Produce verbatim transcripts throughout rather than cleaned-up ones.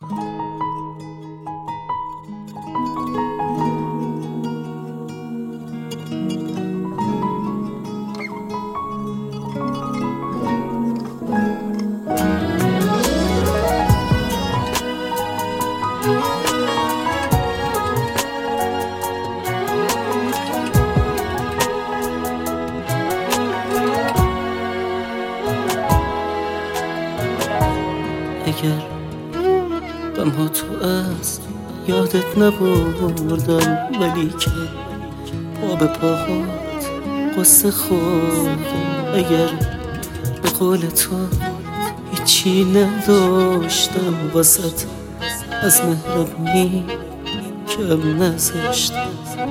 اگر غمها تو از یادت نبردم، ولی که پا به پاهات قصه خوردم. اگر به قول تو هیچی نداشتم واسط، از مهربونی کم نذاشتم.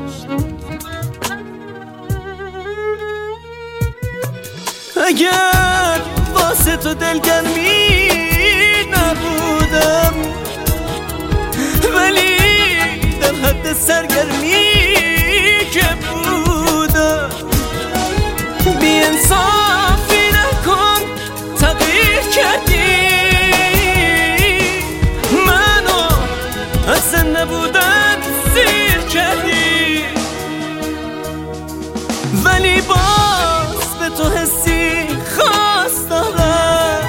اگر واسه تو دلگرمی نبودم، ولی در حد سرگرمی که بودم. بی انصافی نکن، تغییر کردی منو، از نبودن سیر کردی. ولی باز به تو حسی خواست دارم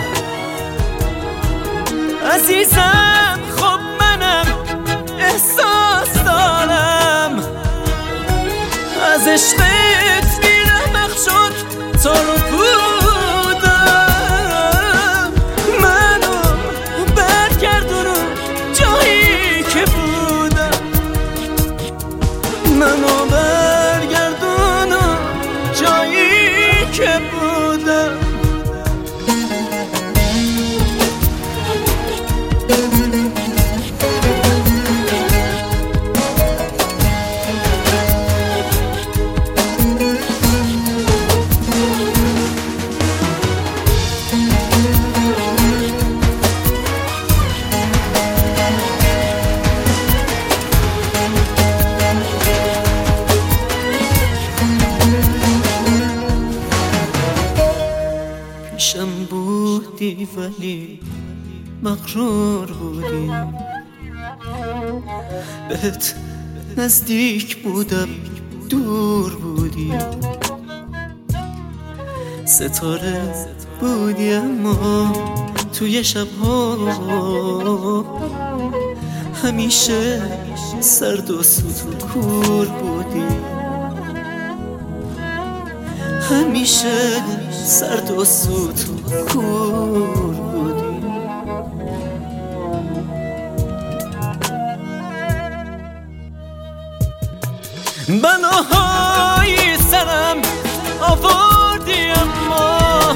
عزیزم. خب منم احساس دارم، از عشقت بی‌رحمق شد تا رو بودم. منو برگردونو جایی که بودم، منو برگردونو جایی که بودم. پیشم بودی ولی مغرور بودی، بهت نزدیک بودم دور بودی. ستاره بودی اما توی شبها همیشه سرد و سوت و کور بودی. همیشه سرد و سوت و کور بودی. بناهای سرم آوردی اما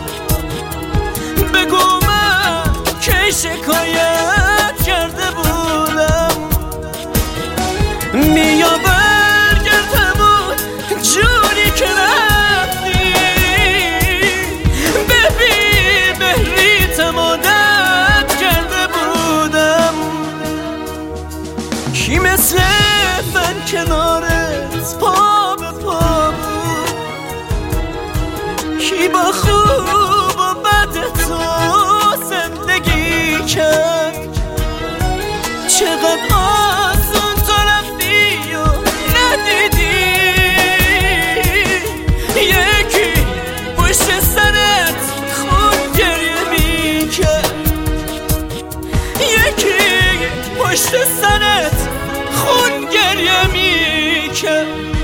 بگو من که شکایت کرده بودم. بیا برگردم جوری که رفتی، ببین بهریتم عادت کرده بودم. کی مثل من کنارت پا به پا بود، کی با خوب و بد تو زندگی کرد. چقدر آسون تو رفتی و ندیدی، یکی پشت سرت خون گریه میکرد، یکی پشت سرت خون گریه میکرد.